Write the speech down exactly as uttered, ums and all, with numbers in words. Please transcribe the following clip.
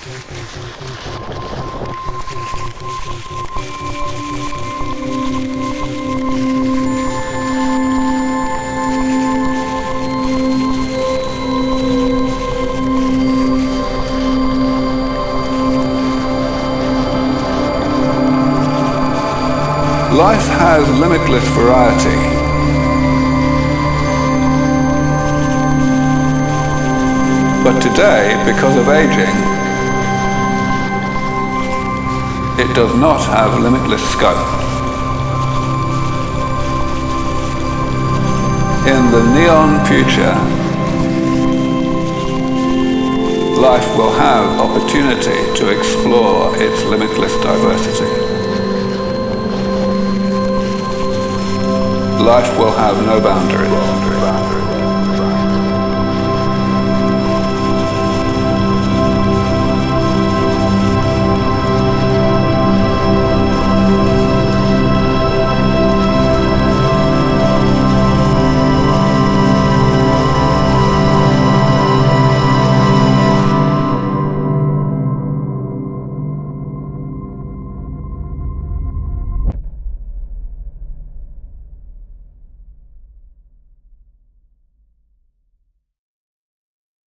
Life has limitless variety. But today, because of aging, it does not have limitless scope. In the neon future, life will have opportunity to explore its limitless diversity. Life will have no boundaries.